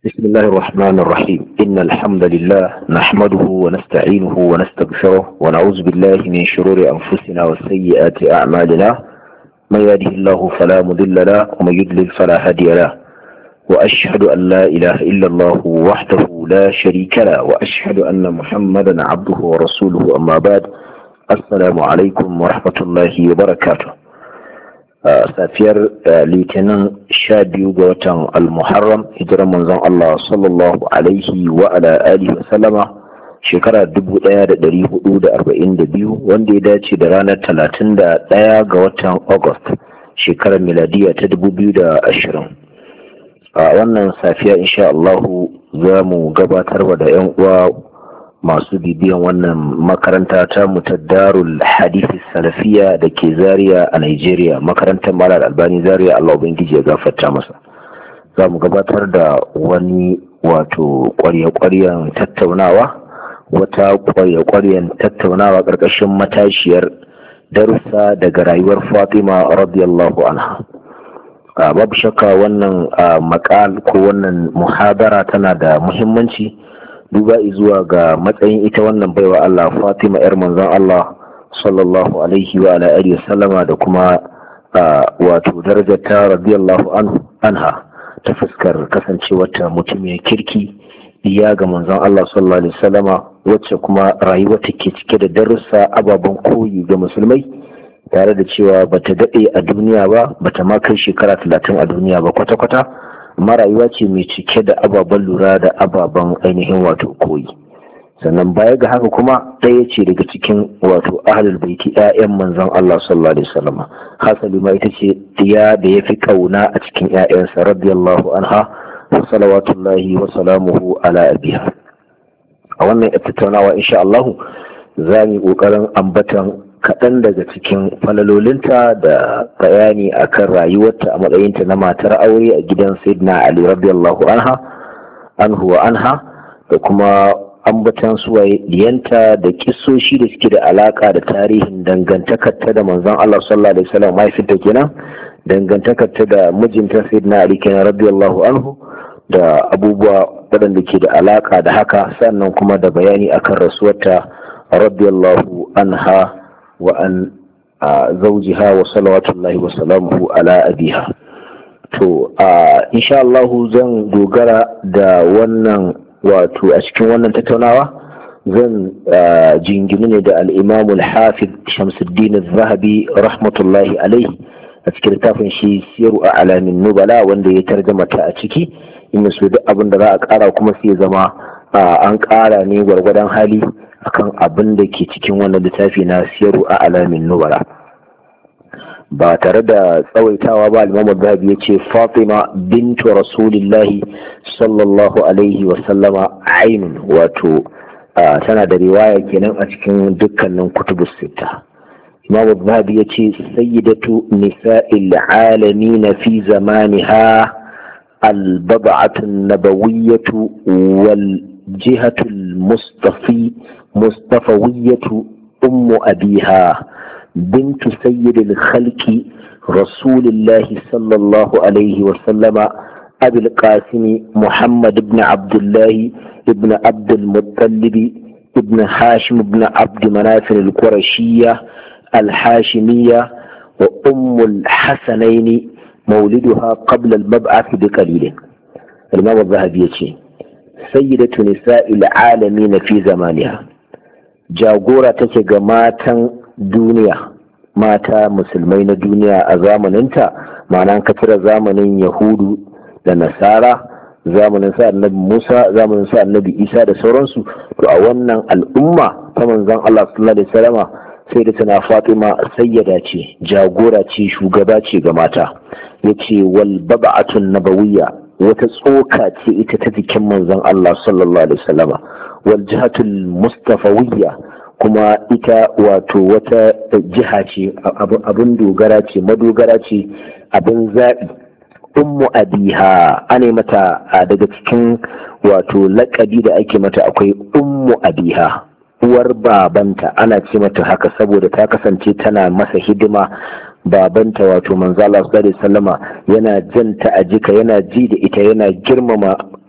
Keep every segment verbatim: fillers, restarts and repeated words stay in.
بسم الله الرحمن الرحيم إن الحمد لله نحمده ونستعينه ونستغفره ونعوذ بالله من شرور أنفسنا وسيئات أعمالنا من يهده الله فلا مضل له ومن يضلل فلا هادي له وأشهد أن لا إله إلا الله وحده لا شريك له وأشهد أن محمدا عبده ورسوله أما بعد السلام عليكم ورحمة الله وبركاته. safiyar litinin sha biyu ga watan al-muharram hijirar manzon Allah sallallahu alaihi wa ala alihi wa sallama shekara dubu ɗaya da ɗari hudu da arba'in da biyu wanda ya dace da ranar talatin da ɗaya ga watan August shekarar miladiya ta dubu biyu da ashirin. A wannan safiya insha Allah za mu gabatar da yan uwa masu bibiyan wannan makaranta ta mutaddarul hadisi salafiya da ke Zaria a Nigeria, makarantar Malam Albani Zaria, Allah ubangiji ya gafarta masa. Za mu gabatar da wani wato ƙwarya-ƙwaryan tattaunawa wata ƙwarya-ƙwaryan tattaunawa ƙarƙashin matashiyar darussa daga rayuwar Fatima radiyallahu anha. Babu shakka wannan makal ko wannan muhabara tana da muhimmanci duba zuwa ga matsayin ita wannan baiwa Allah Fatima yar manzon Allah sallallahu alaihi wa ala alihi sallama da kuma wato darajarta radiyallahu anha ta fuskar kasancewarta mutumiyar kirki iya ga manzon Allah sallallahu alaihi sallama wacce kuma rayuwarta ke cike da darussa ababen koyi ga musulmai tare da cewa bata daɗe a duniya ba bata ma kai shekara talatin a duniya ba kwata-kwata amma rayuwa ce mai cike da ababen lura da ababen ainihin wato koyi. Sannan baya ga haka kuma ɗaya ce daga cikin wato ahlul baiti ƴaƴan manzon Allah sallallahu alaihi wasallam, hasali ma ita ce diya da yafi kauna a cikin ƴaƴansa radiyallahu anha wa salawatullahi wa salamuhu ala abiha. A wannan tattaunawa insha Allah za mu yi ƙoƙarin ambatan kaɗan daga cikin falalolinta da bayani akan rayuwarta a matsayinta na matar aure a gidan Sayyidina Ali radiyallahu anha anhu wa anha da kuma ambatan suwaye diyanta da kissoshi da suke da alaka da tarihin dangantakarta da manzon Allah sallallahu alaihi wasallam mahaifinta kenan, dangantakarta da mijinta Sayyidina Ali kenan radiyallahu anhu da abubuwa waɗanda ke da alaka da haka, sannan kuma da bayani akan rasuwarta radiyallahu anha وأن زوجها وصلوات الله وسلامه على أبيها. to insha Allah zan dogara da wannan wato a cikin wannan tattaunawa zan jingini ne da al-Imam al-Hafiz Shamsuddin al-Zahabi rahmatullahi alaihi a cikin littafin shi Siyaru A'lamin Nubala wanda ya tarjama ta a ciki, in so duk abin da za a kara kuma sai zama an kara ne gwargwadon hali akan abin da ke cikin wannan littafi na Siyaru A'lamin Nubala. Ba tare da tsawaitawa ba, al-Imam Zahabi ya ce Fatima bintu Rasulillahi sallallahu alaihi wa sallama ainun, wato tana da riwaya kenan a cikin dukkanin kutubus sita. Imam Zahabi ya ce sayyidatu nisa'il alamin fi zamaniha al-bad'atu an-nabawiyyatu wal jihatu al-mustafi مصطفوية أم أبيها بنت سيد الخلق رسول الله صلى الله عليه وسلم أبي القاسم محمد بن عبد الله ابن عبد المطلب ابن هاشم بن عبد مناف القرشية الحاشمية وأم الحسنين مولدها قبل المبعث بقليل. الإمام الذهبي سيدة نساء العالمين في زمانها، jagora take ga matan duniya, mata musulmai na duniya a zamaninta, ma'ana ka cire zamanin yahudu da nasara, zamanin sa annabi Musa, zamanin sa annabi Isa da sauransu, to a wannan al'umma ta manzon Allah sallallahu alaihi wasallama sai da tana Fatima sayyada ce, jagora ce, shugaba ce ga mata. Yace wal bab'atun nabawiyya, wata tsoka ce ita ta jikin manzon Allah sallallahu alaihi wasallama, wal jihatul mustafawiyya, kuma ita wato wata jiha ce, abin dogara ce, madogara ce, abin zaɓi. Ummu abiha, ana mata daga cikin wato laƙabi da ake mata akwai ummu abiha, uwar babanta, ana ce mata haka saboda ta kasance tana masa hidima. Babanta wato manzo Allah sallallahu alaihi wasallama yana janta a jika, yana ji da ita, yana girmama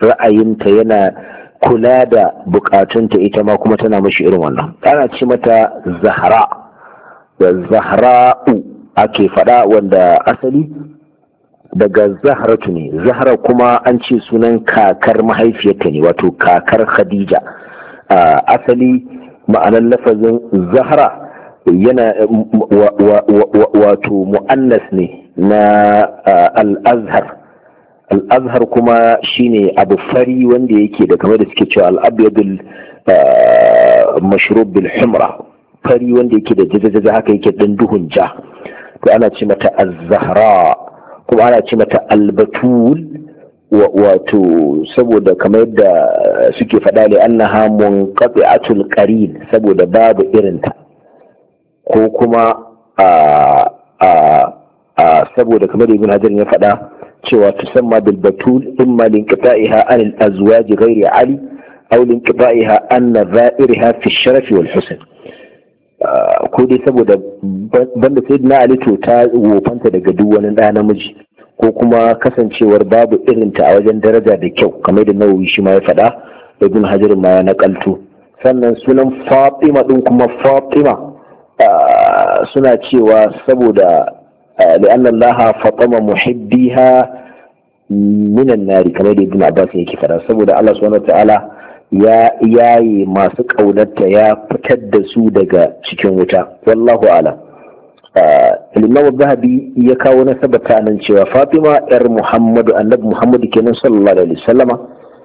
ra'ayinta, yana kula da bukatunta, ita ma kuma tana mashi irin wannan. Ana ce mata Zahra, da Zahra'u ake faɗa, wanda asali daga Zahratu ne. Zahra kuma an ce sunan kakar mahaifiyarta ne, wato kakar Khadija. Asali ma'anar lafazin Zahra yana wato mu'annas ne na al-Azhar. Al-Azhar kuma shine abu fari wanda yake da, kamar da suke cewa al-abyadul mashrub bil humra, fari wanda yake da jajajaja haka, yake dan duhun ja, to ana ce mata az-Zahra, kuma ana ce mata al-Batul, wato saboda kamar yadda suke faɗa ne, annaha munqati'atul qarin, saboda babu irinta, ko kuma a a saboda kamar da Ibn Hajar ya faɗa cewa tusamma bil batul imma linqita'iha an al azwaj ghairi ali aw linqita'iha an ra'irha fi sharaf wal husn, ko dai saboda banda sayyidina ali to ta wofanta daga duk wani da namiji, ko kuma kasancewar babu irinta a wajen daraja da kyau, kamar da Nawawi shi ma ya faɗa, Ibn Hajar ma ya nakalto. Sannan sunan Fatima din kuma Fatima suna cewa saboda لأن الله فطم محبيها من النار، كما يقول ابن عباس yake fara, saboda Allah subhanahu wataala ya yayi masu kaunarta, ya fitar da su daga cikin wuta. Wallahu a'lam. Imam Zahabi ya kawo nasabata nan cewa Fatima yar Muhammadu, annabi Muhammadu kenan sallallahu alaihi wasallama,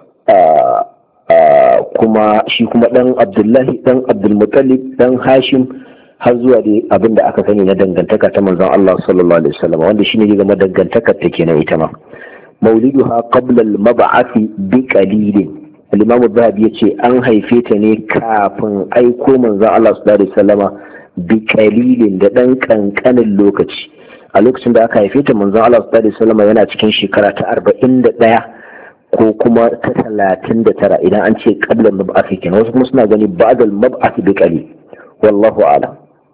kuma shi kuma dan Abdullahi dan Abdul Muttalib dan Hashim, har zuwa dai abin da aka sani na dangantaka ta manzon Allah sallallahu alaihi wasallam, wanda shine ya zama dangantakar ta kenan ita ma. Mauliduha qabla al-mab'ath bi qalilin, al-Imam Zahabi yace an haife ta ne kafin aiko manzon Allah sallallahu alaihi wasallama bi qalilin, da dan kankanin lokaci. A lokacin da aka haife ta manzon Allah sallallahu alaihi wasallama yana cikin shekara ta arba'in da ɗaya ko kuma ta talatin da tara idan an ce qabla al-mab'ath kenan. Wasu kuma suna gani ba'da al-mab'ath bi qalil, wallahu a'lam.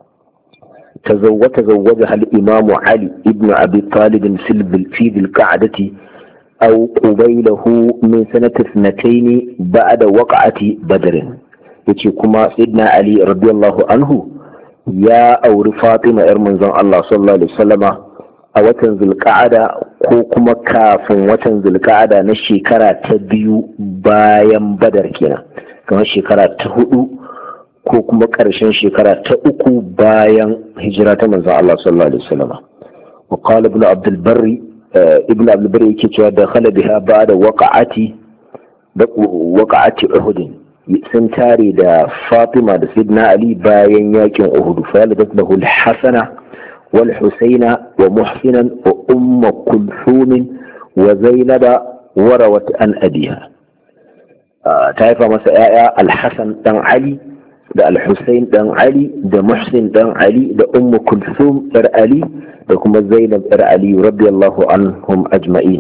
تزوجها الإمام علي ابن أبي طالب في ذي القعدة أو قبيله من سنة اثنتين بعد وقعة بدر. يتي كما سيدنا علي رضي الله عنه يا أو فاطمة إرمنزان الله صلى الله عليه وسلم أو تنزل القعدة كوكما كاف وتنزل القعدة نشي كرا تبيو بايم بدر كنا كما شكرا تهدو ko kuma ƙarshen shekara ta uku bayan hijira ta manzon Allah sallallahu alaihi wasallam. Wa qala ibn Abdul Barri, ibn Abdul Barri yake cewa da khala biha ba'da waqa'ati da waqa'ati Uhud, sun tare da Fatima da Sayyidina Ali bayan yakin Uhud. Fa yaladat lahu al-Hasana wal Husaina wa Muhsinan wa Umm Kulthum wa Zainaba warawat an abiha. Ta haifa masa yaya al-Hasan dan Ali da al-Husayn dan Ali da Muhsin dan Ali da Ummu Kulthum yar Ali da kuma Zainab yar Ali radiyallahu anhum ajma'in.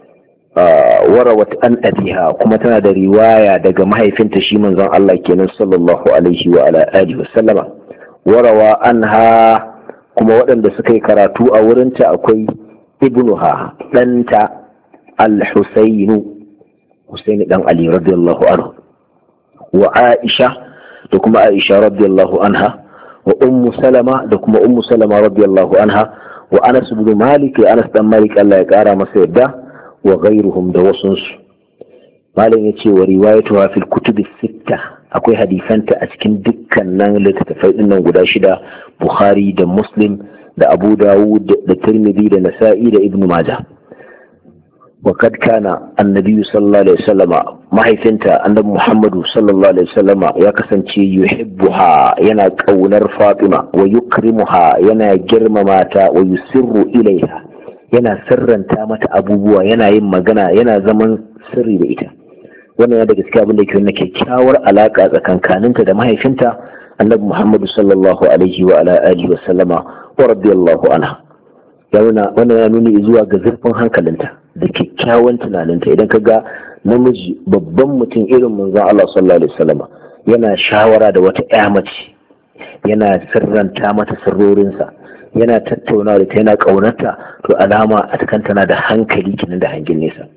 Warawat an abiha, kuma tana da riwaya daga mahaifinta shi manzon Allah kenan sallallahu alaihi wa ala alihi wa sallama. Warawa anha, kuma waɗanda suka yi karatu a wurinta akwai ibnuha ɗanta al-Husayn, Husayn dan Ali radiyallahu anhu, wa Aisha da kuma Aisha radiyallahu anha, wa Ummu Salama da kuma Ummu Salama radiyallahu anha, wa Anas ibn Malik, Anas dan Malik Allah ya kara masa yadda, wa ghairuhum da wasunsu. Malam yace wa riwayatuha fil kutub sitta, akwai hadisanta a cikin dukkanin littattafai dinnan guda shida, Bukhari da Muslim da Abu Dawud da Tirmidhi da Nasa'i da Ibn Majah. وقد كان النبي صلى الله عليه وسلم ما هيفنت أن محمد صلى الله عليه وسلم يكسنتي يحبها ينا كونر فاطمة ويكرمها ينا جرم ماتا ويسر إليها ينا سرا تامة أبوها ينا يما جنا ينا زمن سري بيتا وانا يدك سكابن لك انك كاور علاقة اذا كان كان انت ده ما هيفنت النبي محمد صلى الله عليه وعلى آله وسلم ورضي الله عنها yana wannan ya nuni zuwa ga zurfin hankalinta da kyakkyawan tunaninta. Idan ka ga namiji babban mutum irin manzon Allah sallallahu alaihi wasallam yana shawara da wata ƴa mace, yana sirranta mata sirrorinsa, yana tattaunawa da ta, yana ƙaunarta, to alama a kan tana da hankali kenan da hangen nesa.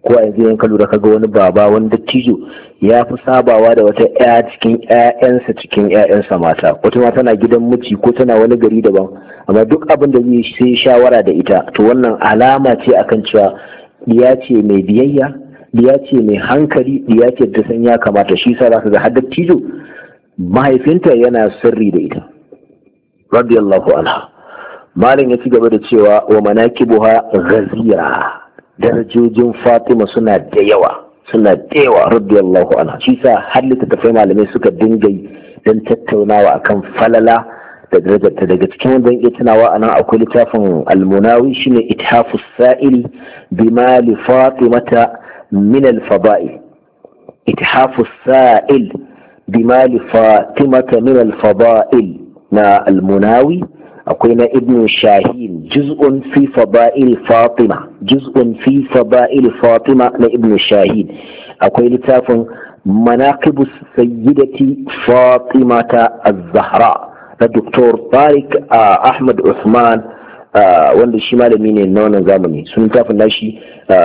ko a yanzu yanka lura kaga wani baba wani dattijo ya fi sabawa da wata ƴa cikin ƴaƴansa cikin ƴaƴansa mata, wata ma tana gidan miji ko tana wani gari daban, amma duk abin da zai sai shawara da ita, to wannan alama ce akan cewa diya ce mai biyayya, diya ce mai hankali, diya ce da san ya kamata. Shi sa za ka ga har dattijo mahaifinta yana sirri da ita radiyallahu anha. Malam ya ci gaba da cewa wa manakibuha ghazira, darajojin Fatima suna da yawa suna da yawa radiyallahu anha. Shi sa har littattafai malamai suka dinga yi don tattaunawa akan falala da darajarta. Daga cikin wanda yake tunawa anan akwai littafin al-Munawi shine Ithafus Sa'ili bima li Fatimata min al-fada'il. Ithafus Sa'il bima li Fatimata min al-fada'il na al-Munawi. akwai na Ibn Shahin juz'un fi fada'il Fatima, juz'un fi fada'il Fatima na Ibn Shahin. Akwai littafin manaqibus sayyidati Fatimata az-Zahra na Doktor Tariq Ahmad Usman, wanda shi malami ne na wannan zamani. Sun littafin nashi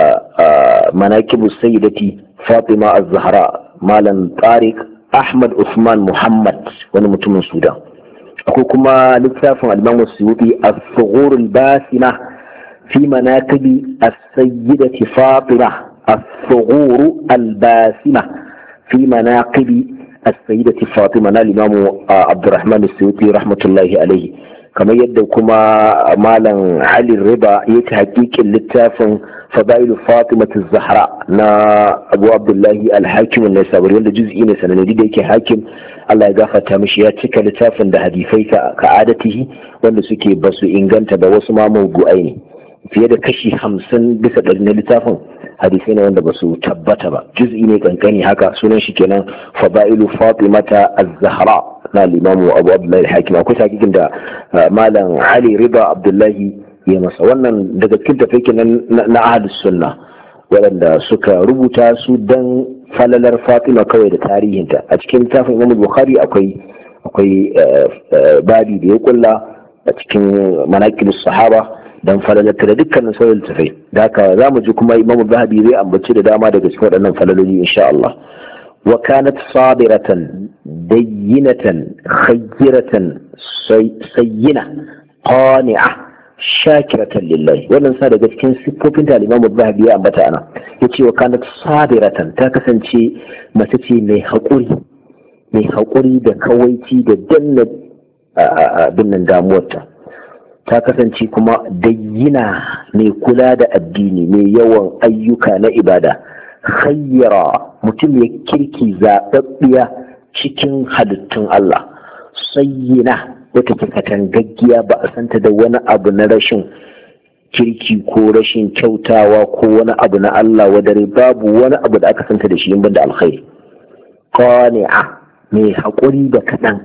manaqibus sayyidati Fatima az-Zahra, malam Tariq Ahmad Usman Muhammad, wani mutumin Sudan. akwai kuma littafin al-Imam Suyuti as-Sughur al-Basima fi manaqibi as-sayyidati Fatima, as-Sughur al-Basima fi manaqibi as-sayyidati Fatima na al-Imam Abdurrahman as-Suyuti rahmatullahi alayhi. kamar yadda kuma malam Ali Riba ya ta hakikin littafin Fadailu Fatima az-Zahra na Abu Abdullahi al-Hakim an-Naisaburi, wanda juz'i ne sananne da yake Hakim Allah ya gafarta mishi, ya cika littafin da hadisai ka adatihi wanda suke basu inganta ba, wasu ma mawdu'ai ne. Fiye da kashi hamsin bisa ɗari na littafin hadisai ne wanda basu tabbata ba. Juz'i ne kankani haka, sunan shi kenan Fadailu Fatimata az-Zahra na limamu Abu Abdullahi al-Hakim. Akwai hakikin da malam Ali Riba Abdullahi ya masa. Wannan daga cikin tafikin na Ahlus Sunna waɗanda suka rubuta su dan falalar Fatima kawai da tarihinta. A cikin littafin Imam Bukhari akwai akwai babi da ya kulla a cikin manaqibus sahaba dan falalarta da dukkanin sauran littafai. Da haka za mu ji kuma Imam Zahabi zai ambaci da dama daga cikin waɗannan falaloli insha Allah. Wa kanat sabiratan dayyinatan khayyiratan sayyina qani'a shakiratan lillahi. Wannan sa daga cikin siffofin da Imam Zahabi ya ambata ana, yace wa kanat sabiratan, ta kasance mace ce mai haƙuri mai haƙuri da kawaici da danna binnan damuwarta. Ta kasance kuma dayyina mai kula da addini, mai yawan ayyuka na ibada. Khayyira, mutum ya kirki zaɓaɓɓiya cikin halittun Allah. Sayyina, wata ke katangaggiya, ba a santa da wani abu na rashin kirki ko rashin kyautawa ko wani abu na Allah wadare, babu wani abu da aka santa da shi in banda alkhairi. Qani'a, mai haƙuri da kaɗan.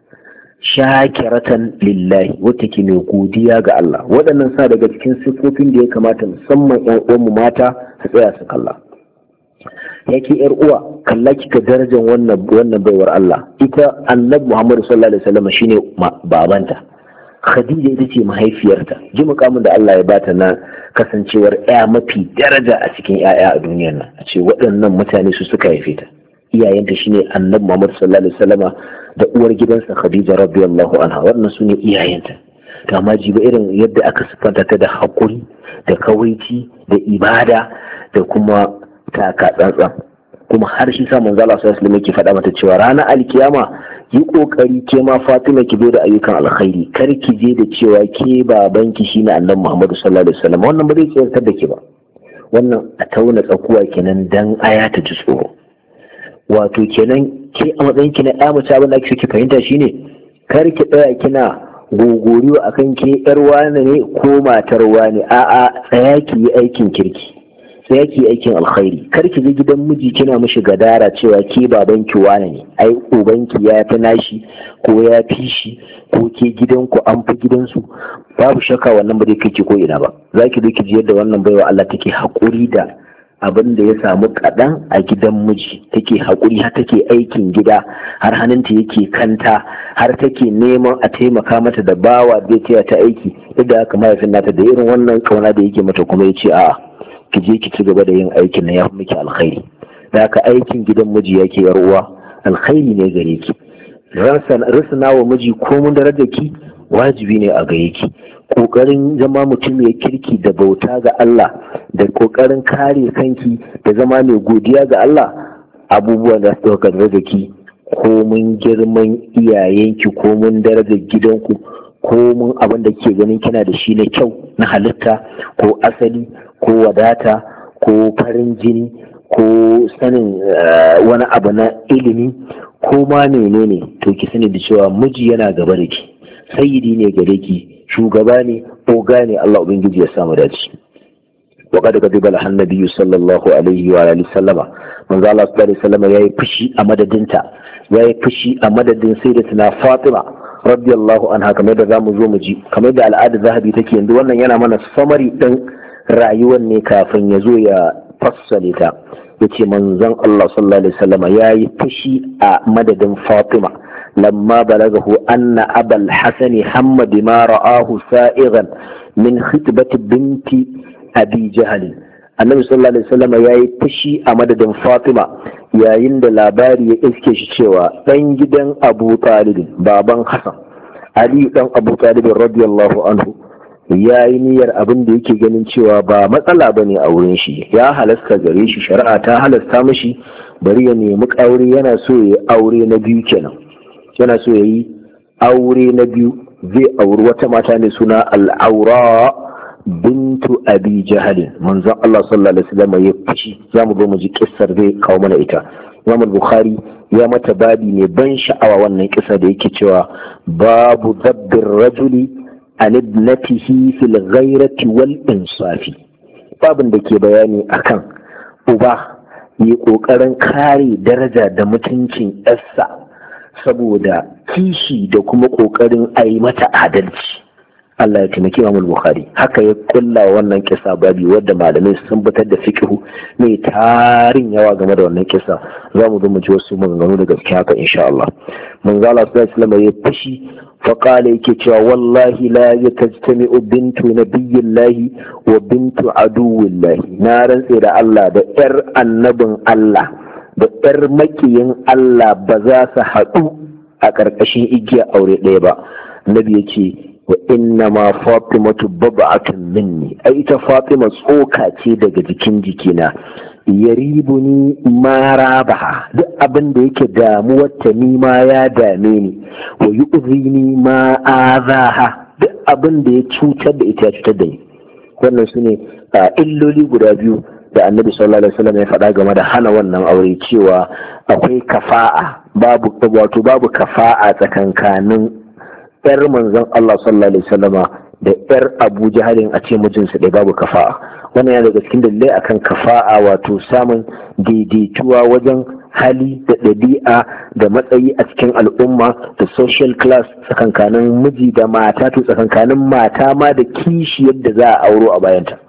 Shakiratan lillahi, wata ke mai godiya ga Allah. Waɗannan sa daga cikin siffofin da ya kamata musamman ƴan uwanmu mata su tsaya su kalla. Yake yar uwa, kalla kika darajar wannan wannan baiwar Allah. Ita Annabi Muhammad sallallahu alaihi wasallam shine babanta, Khadija ita ce mahaifiyarta. Ji mukamin da Allah ya bata na kasancewar ƴa mafi daraja a cikin ƴaƴa a duniyar nan. A ce waɗannan mutane su suka haife ta. Iyayenta shine Annabi Muhammad sallallahu alaihi wasallama da uwar gidansa Khadija radiyallahu anha. Wannan sune iyayenta. To amma jiba irin yadda aka sifanta ta da hakuri, da kawaici, da ibada, da kuma taka tsantsan. Kuma har shi sa manzo Allah sallallahu alaihi wasallam yake faɗa mata cewa ranar alkiyama yi kokari ke ma Fatima ki zo da ayyukan alkhairi, kar ki je da cewa ke babanki shine Annabi Muhammad sallallahu alaihi wasallam. Wannan ba zai tsayar da ke ba. Wannan a tauna tsakuwa kenan dan aya ta ji tsoro. Wato kenan ke a matsayin ki na ɗa mace, abin da ake ki fahimta shine kar ki tsaya kina gogoriwa akan ke yar wani ne ko matar wani. A'a, tsaya ki yi aikin kirki, sai yake aikin alkhairi. Kar ki je gidan miji kina mishi gadara cewa ke babanki wane ne, ai ubanki ya fi nashi ko ya fi shi ko ke gidanku an fi gidansu. Babu shakka wannan ba zai kai ki ko ina ba. Za ki zo ki ji yadda wannan baiwa Allah take haƙuri da abin da ya samu kaɗan a gidan miji, take haƙuri har take aikin gida, har hannunta yake kanta, har take neman a taimaka mata da bawa da ya ta aiki. Yadda haka mahaifin nata da irin wannan kauna da yake mata kuma ya ce a'a, ki je ki ci gaba da yin aikin na ya fi miki alkhairi. Da haka aikin gidan miji yake yar uwa alkhairi ne gare ki. Risana wa miji komun darajar ki wajibi ne a gare ki. Kokarin zama mutum ya kirki da bauta ga Allah da kokarin kare kanki da zama mai godiya ga Allah abubuwan da su dauka darajar ki komun girman iyayenki komun darajar gidanku komun abin da ke ganin kina da shi na kyau na halitta ko asali ko wadata ko farin jini ko sanin wani abu na ilimi ko ma menene to ki sani da cewa miji yana gaba da ki, sayyidi ne gare ki, shugaba ne, oga ne. Allah ubangiji ya samu dace. wa qad ghadiba an-nabiy sallallahu alaihi wa alihi sallama manzo Allah sallallahu alaihi wasallama yayi fushi a madadinta, yayi fushi a madadin sayyidatina Fatima radiyallahu anha, kamar da zamu zo mu ji, kamar da al'ada zahabi take yanzu. Wannan yana mana samari din rayuwar ne kafin ya zo ya fassale ta. yace manzon Allah sallallahu alaihi wasallam yayi fushi a madadin Fatima lamma balagahu anna abul hasan hamma bima ra'ahu sa'igan min khitbati binti abi jahl. Annabi sallallahu alaihi wasallam yayi fushi a madadin Fatima yayin da labari ya iske shi cewa dan gidan Abu Talib, baban Hassan, Ali dan Abu Talib radiyallahu anhu, ya yi niyyar abin da yake ganin cewa ba matsala ba ne a wurin shi, ya halasta gare shi, shari'a ta halasta mashi, bari ya nemi aure. Yana so ya yi aure na biyu kenan, yana so ya yi aure na biyu, zai auri wata mata ne suna al'aura bintu abi jahalin. Manzon Allah sallallahu alaihi wasallam ya fushi, za mu zo mu ji kissar zai kawo mana ita. Imam Bukhari ya mata babi ne ban sha'awa wannan kissa da yake cewa babu dabbir rajuli an ibnatihi fil ghairati wal insafi, babin da ke bayani akan uba yi kokarin kare daraja da mutuncin yarsa saboda kishi da kuma kokarin ayi mata adalci. Allah ya taimaki Imam Bukhari, haka ya kulla wannan kisa babi wadda malamai sun fitar da fiqhu mai tarin yawa game da wannan kisa. Za mu zo mu ji wasu maganganu da gaske haka insha Allah. Manzo Allah sallallahu alaihi wasallam ya fashi فقال يكي والله لا يتجتمع بنت نبي الله وبنت عدو الله. نارن إلى الله ده إر النبي الله ده إر مكين الله بزاس حدو أكركشين إجي أوري ليبا. النبي يكي وإنما فاطمة بضعة مني، أي فاطمة صوكا تيدا جكين جكينا yaribuni ma rabaha, duk abin da yake damuwar ta ni ma ya dame ni, wa yu'zini ma azaha, duk abin da ya cutar da ita ya cutar da ni. Wannan su ne illoli guda biyu da Annabi sallallahu alaihi wasallam ya faɗa game da hana wannan aure, cewa akwai kafa'a, babu wato babu kafa'a tsakankanin yar manzon Allah sallallahu alaihi wasallama da yar Abu Jahalin, a ce mijinsu ɗaya, babu kafa'a. Wannan yana daga cikin dalilai akan kafa'a, wato samun daidaituwa wajen hali da ɗabi'a da matsayi a cikin al'umma da social class tsakankanin miji da mata, to tsakankanin mata ma da kishi yadda za a auro a bayanta.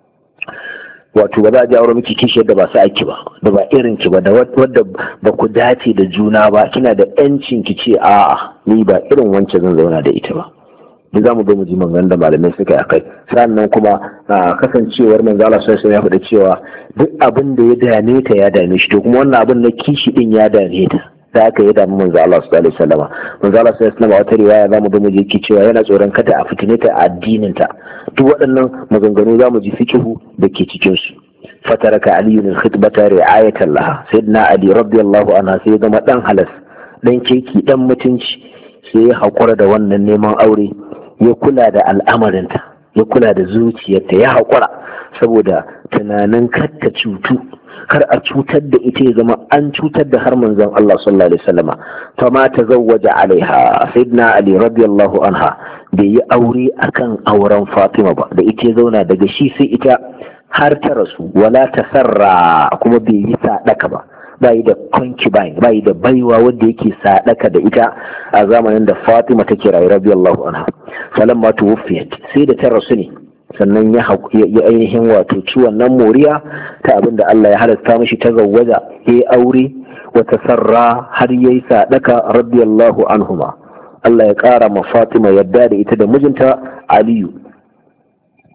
Wato ba za a ji auro miki kishi yadda ba sa ki ba, da ba irin ki ba, da wadda ba ku dace da juna ba, kina da yancin ki ce a'a ni ba irin wancan zan zauna da ita ba. da za mu zo mu ji maganganun da malamai suka yi akai. Sannan kuma kasancewar manzo Allah sallallahu alaihi wasallam ya faɗa cewa duk abin da ya dame ta ya dame shi, to kuma wannan abin na kishi din ya dame ta, da aka yi damu manzo Allah sallallahu alaihi wasallam. Manzo Allah sallallahu alaihi wasallam a wata riwaya za mu zo mu ji yake cewa yana tsoron kada a fitine ta a addinin ta. Duk waɗannan maganganu za mu ji fiqhu da ke cikin su. fataraka Ali min khitbata ri'ayatan laha, sayyidina Ali radiyallahu anhu sai ya zama dan halas, dan keki, dan mutunci, sai ya hakura da wannan neman aure, ya kula da al'amarinta, ya kula da zuciyarta, ya haƙura saboda tunanin kar ta cutu, kar a cutar da ita, ya zama an cutar da har manzon Allah sallallahu alaihi wasallama. fa ma tazawwaja alaiha, sayyidina Ali radiyallahu anha bai yi aure akan auren Fatima ba, da ita ya zauna daga shi sai ita har ta rasu. wala tasarra, kuma bai yi sadaka ba, bayi da concubine, bayi da baiwa wanda yake sadaka da ita a zamanin da Fatima take rayu radiyallahu anha. falamma tuwfiyat, sai da ta rasu ne sannan ya ainihin wato ciwon nan moriya ta abin da Allah ya halatta mishi, ta zawwaja, ya aure, wa tasarra, har yayi sadaka radiyallahu anhuma. Allah ya kara ma Fatima yadda da ita da mijinta Aliyu.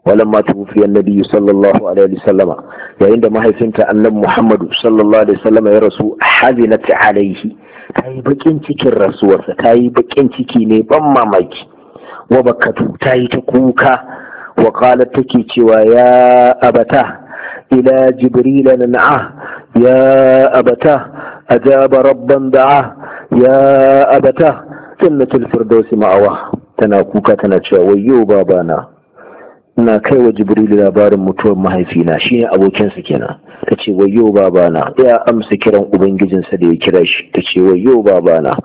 walamma tuwfiya annabi sallallahu alaihi wasallama yayin da mahaifinta annabi Muhammadu sallallahu alaihi wasallama ya rasu hazinat alaihi ta yi bakin cikin rasuwarsa, ta yi bakin ciki ne ban mamaki. Wa bakatu ta yi ta kuka wa qalat take cewa ya abata ila jibril nan'a ya abata ajaba rabban da'a ya abata jannatul firdausi ma'awa. Tana kuka tana cewa wayyo babana, ina kai wa jibril labarin mutuwar mahaifina, shi ne abokinsa kenan. Ta ce wayyo babana, ya amsa kiran ubangijinsa da ya kira shi. Ta ce wayyo babana,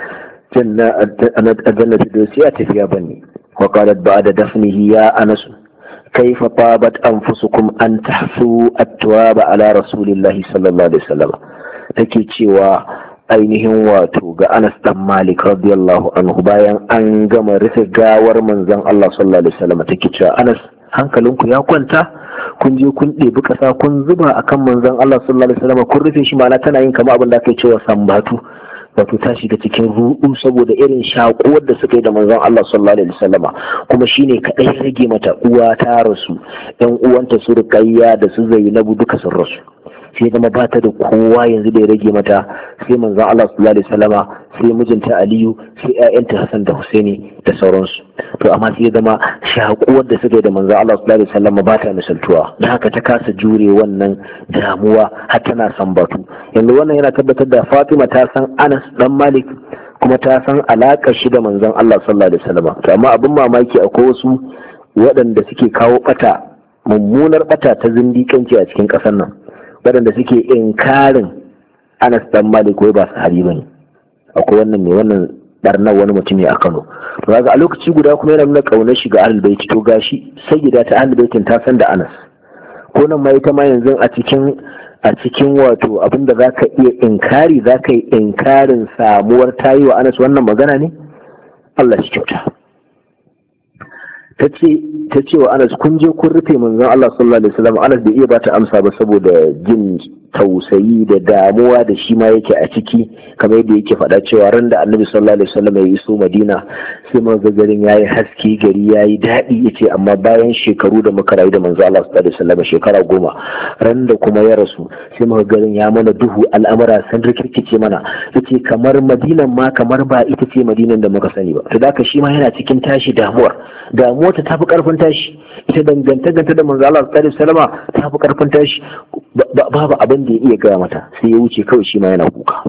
janna firdausi ya tafiya bane. wa qalat ba'da dafnihi ya anas kaifa tabat anfusukum an tahsu at-tawaba ala rasulillahi sallallahu alaihi wasallam. Take cewa ainihin wato ga Anas dan Malik radiyallahu anhu bayan an gama rufe gawar manzon Allah sallallahu alaihi wasallam, take cewa Anas, hankalinku ya kwanta, kun je kun ɗebi ƙasa kun zuba akan manzon Allah sallallahu alaihi wasallam, kun rufe shi, ma'ana tana yin kamar abin da ake cewa sambatu, wato ta shiga cikin ruɗu saboda irin shakuwar da suka yi da manzon Allah sallallahu alaihi wasallam. Kuma shine kadai rage mata, uwa ta rasu, ɗan uwanta su Ruqayya da su Zainabu duka sun rasu, sai zama ba ta da kowa yanzu da ya rage mata sai manzon Allah sallallahu alaihi wasallama, sai mijinta Aliyu, sai ƴaƴanta Hassan da Husaini da sauransu. To amma sai zama shakuwar da suka yi da manzon Allah sallallahu alaihi wasallama ba ta misaltuwa, da haka ta kasa jure wannan damuwa har tana sambatu. Yanzu wannan yana tabbatar da Fatima ta san Anas dan Malik kuma ta san alaƙar shi da manzon Allah sallallahu alaihi wasallama. To amma abin mamaki akwai wasu waɗanda suke kawo bata, mummunar bata ta zindiƙanci a cikin ƙasar nan, waɗanda suke inkarin Anas dan Malik wai ba sahabi bane. Akwai wannan mai wannan barnar wani mutum ne a Kano. To kaga a lokaci guda kuma yana nuna kaunar shi ga Ahlul Bait. To gashi sayyida ta Ahlul Baitin ta san da Anas. Ko nan ma ita ma yanzu a cikin a cikin wato abinda zaka iya inkari, zaka yi inkarin samuwar tayi wa Anas wannan magana ne? Allah shi kyauta. ta ce wa Anas, kun je kun rufe manzon Allah sallallahu alaihi wasallam. Anas bai iya bata amsa ba saboda jin tausayi da damuwa da shi ma yake a ciki, kamar yadda yake faɗa cewa ran da Annabi sallallahu alaihi wasallam ya iso Madina sai manzo garin yayi haske, gari yayi daɗi, yace amma bayan shekaru da muka rayu da manzo Allah sallallahu alaihi wasallam shekara goma, ran da kuma ya rasu sai muka garin ya mana duhu, al'amura sun rikirkice mana, yace kamar Madinan ma kamar ba ita ce Madinan da muka sani ba. To da shi ma yana cikin tashi damuwar damuwar ta tafi karfin tashi, ita dangantaka da manzo Allah sallallahu alaihi wasallam tafi karfin tashi, babu abin da ya iya gaya mata, sai ya wuce kawai shi ma yana kuka.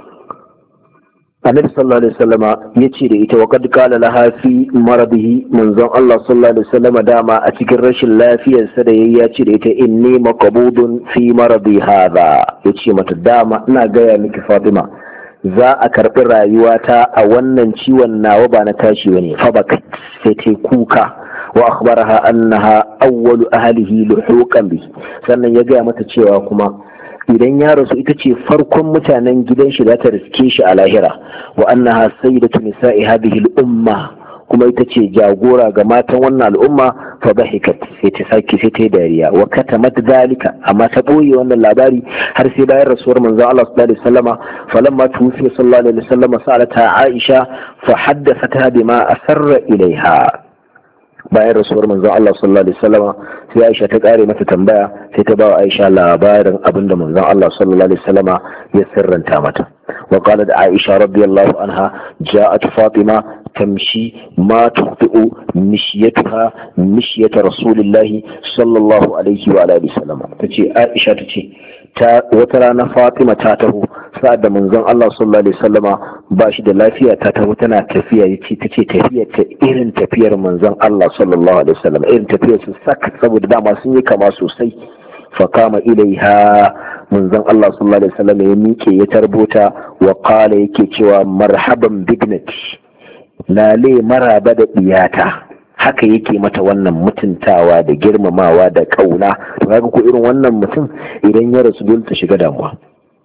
Annabi sallallahu alaihi wasallam ya ce da ita, wa qad qala laha fi maradihi, manzon Allah sallallahu alaihi wasallam dama a cikin rashin lafiyar sa da yayi ya ce da ita, inni maqbudun fi maradi hadha, ya ce mata dama ina gaya miki Fatima, za a karbi rayuwata a wannan ciwon nawa ba na tashi bane. Fa bakat, sai ta kuka. Wa akhbaraha annaha awwalu ahlihi luhuqan bi, sannan ya gaya mata cewa kuma idan ya rasu ita ce farkon mutanen gidan shi za ta riske shi a lahira. Wa annaha sayyidatu nisa'i hadhihi al-umma, kuma ita ce jagora ga matan wannan al'umma. Fa bahikat, sai ta saki sai ta yi dariya. Wa katamat zalika, amma ta boye wannan labari har sai bayan rasuwar manzon Allah sallallahu alaihi wasallama. Falamma tuwfiya sallallahu alaihi wasallama sa'alata Aisha fa haddathatha bima asarra ilaiha. Bayan rasuwar manzon Allah sallallahu alaihi wasallama sai Aisha ta kare mata tambaya, sai ta ba Aisha labarin abinda manzon Allah sallallahu alaihi wasallama ya sirranta mata. Wa qalat Aisha radiyallahu anha, ja'at Fatima tamshi ma tuqtu mishyatuha mishyata rasulillahi sallallahu alaihi wa alihi wasallama. Tace Aisha tace ta wata rana Fatima ta taho sa'ad da manzon Allah sallallahu alaihi wasallama ba shi da lafiya, ta taho tana tafiya, yace tace tafiyar ta irin tafiyar manzon Allah sallallahu alaihi wasallam, irin tafiyar su sak, saboda dama sun yi kama sosai. Fa kama ilaiha, manzon Allah sallallahu alaihi wasallam ya miƙe ya tarbota, wa qala, yake cewa marhaban bignati, lale maraba da diyata. Haka yake mata wannan mutuntawa da girmamawa da kauna. To kaga ko irin wannan mutum idan ya rasu dole ta shiga damuwa.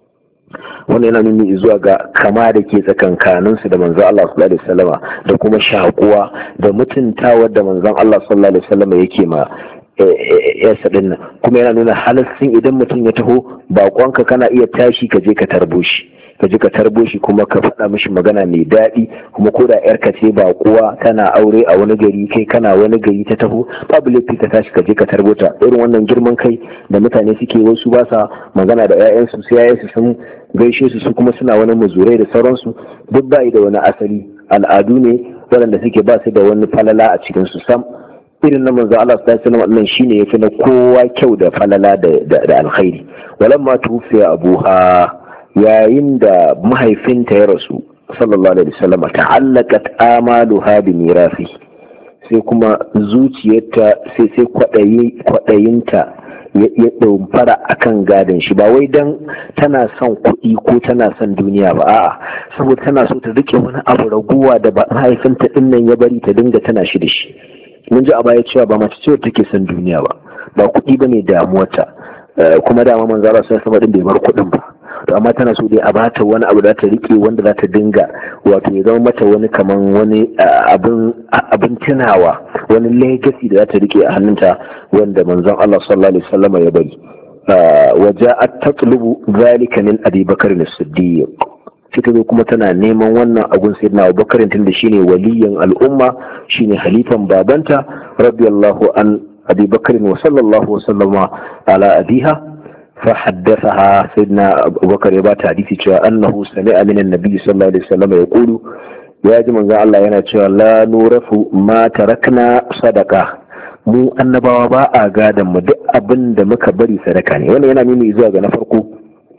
Wannan yana nuni zuwa ga kama da ke tsakankanin su da manzon Allah sallallahu alaihi wasallama, da kuma shakuwa da mutuntawa da manzon Allah sallallahu alaihi wasallama yake ma yasa din nan. Kuma yana nuna halassin idan mutum ya taho bakonka kana iya tashi ka je ka tarbo shi, ka ji ka tarbo shi kuma ka faɗa mishi magana mai daɗi, kuma ko da yarka ce ba kuwa tana aure a wani gari kai kana wani gari ta taho, babu laifi ka tashi ka je ka tarbo ta. Irin wannan girman kai da mutane suke wasu ba sa magana da 'ya'yansu sai 'ya'yansu sun gaishe su su kuma suna wani muzurai da sauransu, duk ba da wani asali, al'adu ne waɗanda suke ba su da wani falala a cikin su sam. Irin na manzo Allah sallallahu alaihi wasallam shine yafi na kowa kyau da falala da da alkhairi. Walamma tufiya abuha, yayin da mahaifinta ya rasu sallallahu alaihi wasallam, ta'allaqat amaluha bi mirafi, sai kuma zuciyarta sai sai kwadayi kwadayinta ya ɗaumfara akan gadon shi, ba wai dan tana son kuɗi ko tana son duniya ba, a'a saboda tana so ta rike wani abu raguwa da mahaifinta din nan ya bari ta dinga tana shi da shi. Mun ji a baya cewa ba mace ce take son duniya ba, ba kuɗi bane damuwarta, kuma dama manzo Allah sai sama din bai bar kuɗin ba, to amma tana so dai a bata wani abu da ta rike wanda za ta dinga, wato ya zama mata wani kaman wani abin abin tunawa, wani legacy da za ta rike a hannunta wanda manzon Allah sallallahu alaihi wasallam ya bari. Waja'at tatlubu zalika min Abi Bakr as-Siddiq, sai ta zo kuma tana neman wannan abun sayyidina Abu Bakr tun da shine waliyin al'umma, shine halifan babanta radiyallahu an Abi Bakr wa sallallahu wasallama ala abiha. fa haddathaha sayyidina Abu Bakr ya bata hadisi cewa annahu sami'a min an-nabi sallallahu alaihi wasallam yaqulu, ya ji manzo Allah yana cewa la nurafu ma tarakna sadaqa, mu annabawa ba a gadan mu duk abin da muka bari sadaka ne. Wannan yana nuni zuwa ga na farko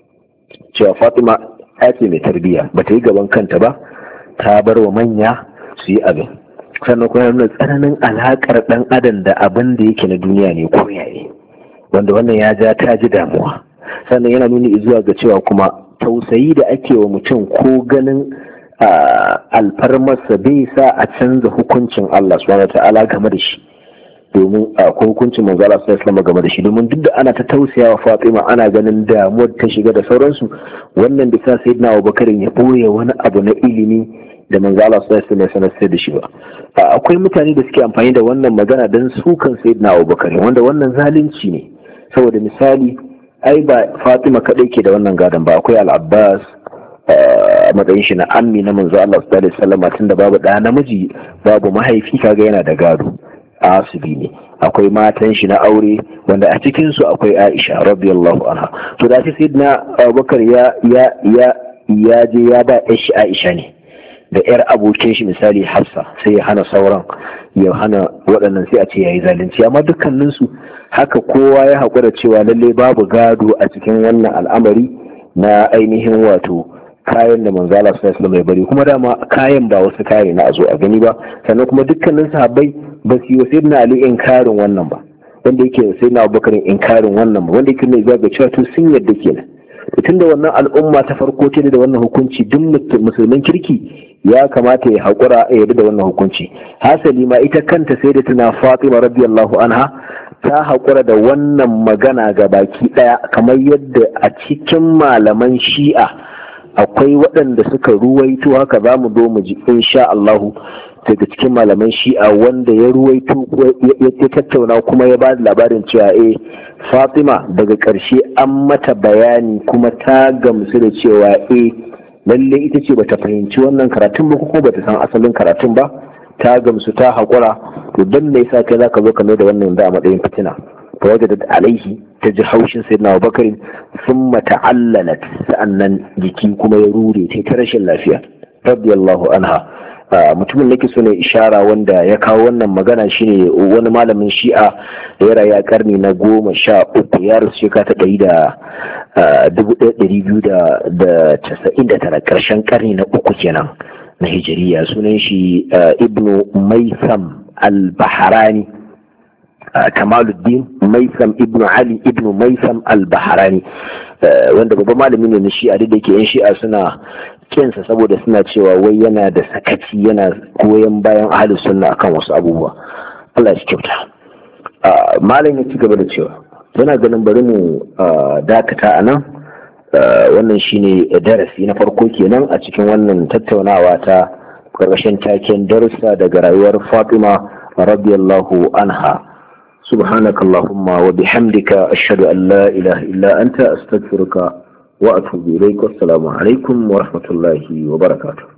cewa Fatima ce mai tarbiyya, ba ta yi gaban kanta ba, ta bar wa manya su yi abin. Sannan kuma nuna tsananin alaƙar ɗan adam da abin da yake na duniya ne ko yaye, wanda wannan ya ja ta ji damuwa. Sannan yana nuni zuwa ga cewa kuma tausayi da ake wa mutum ko ganin alfarmarsa bai sa a canza hukuncin Allah subhanahu wa ta'ala game da shi, domin akwai hukuncin manzo Allah sallallahu alaihi wasallam game da shi, domin duk da ana ta tausaya wa Fatima ana ganin damuwar ta shiga da sauransu, wannan da sa sayyidina Abubakar ya boye wani abu na ilimi da manzo Allah sallallahu alaihi wasallam sanar da shi ba. Akwai mutane da suke amfani da wannan magana dan sukan sayyidina Abubakar, wanda wannan zalunci ne, saboda misali ai ba Fatima kadai ke da wannan gadon ba, akwai Al-Abbas a matsayin shi na ammi na manzo Allah sallallahu alaihi wasallam, tunda babu da namiji babu mahaifi, kaga yana da gado, asibi ne. Akwai matan shi na aure wanda a cikin su akwai Aisha radiyallahu anha. To da sai sayyidina Abubakar ya ya ya ya je ya ba shi Aisha ne da yar abokin shi misali Hafsa, sai ya hana sauran, ya hana waɗannan, sai a ce yayi zalunci. Amma dukkanin su haka kowa ya haƙura cewa lalle babu gado a cikin wannan al'amari na ainihin wato kayan da manzo Allah sallallahu alaihi wasallam ya bari, kuma dama kayan ba wasu kayan na a zo a gani ba. Sannan kuma dukkanin sahabbai ba su yi wa sayyidina Ali inkarin wannan ba, wanda yake wa sayyidina Abubakar inkarin wannan ba, wanda yake mai zaga cewa to sun yadda kenan. Tunda wannan al'umma ta farko ce da wannan hukunci, duk musulman kirki ya kamata ya haƙura a yadda da wannan hukunci. Hasali ma ita kanta sai da tana Fatima radiyallahu anha ta haƙura da wannan magana ga baki ɗaya, kamar yadda a cikin malaman Shi'a akwai waɗanda suka ruwaito haka, za mu zo mu ji insha Allahu daga cikin malaman Shi'a wanda ya ruwaito ya tattauna kuma ya ba da labarin cewa eh Fatima daga ƙarshe an mata bayani kuma ta gamsu da cewa eh lalle ita ce bata fahimci wannan karatun ba ko bata san asalin karatun ba, ta gamsu ta haƙura. To dan me yasa kai zaka zo ka mai da wannan da a matsayin fitina? fa wajadat alaihi, ta ji haushin sayyidina Abubakar, thumma ta'allalat, sa'annan jiki kuma ya rure ta rashin lafiya radiyallahu anha. Mutumin da ke so ne ishara wanda ya kawo wannan magana shine wani malamin Shi'a da ya rayu a karni na goma sha uku, ya rasu shekara ta ɗari da dubu ɗaya ɗari biyu da casa'in da tara, ƙarshen karni na uku kenan na hijiriya. Sunan shi Ibnu Maisam al-Bahrani, Kamaluddin Maisam Ibnu Ali Ibnu Maisam al-Bahrani, wanda babban malami ne na Shi'a, da yake yan Shi'a suna kinsa saboda suna cewa wai yana da sakaci, yana goyon bayan ahlus sunna akan wasu abubuwa. Allah ya kyauta. Malam ya ci gaba da cewa yana ganin bari mu dakata a nan. Wannan shine darasi na farko kenan a cikin wannan tattaunawa ta karkashin taken darussa daga rayuwar Fatima radiyallahu anha. subhanakallahumma wa bihamdika ashhadu an la ilaha illa anta astaghfiruka wa atubu ilaik. Assalamu alaikum wa rahmatullahi wa barakatuh.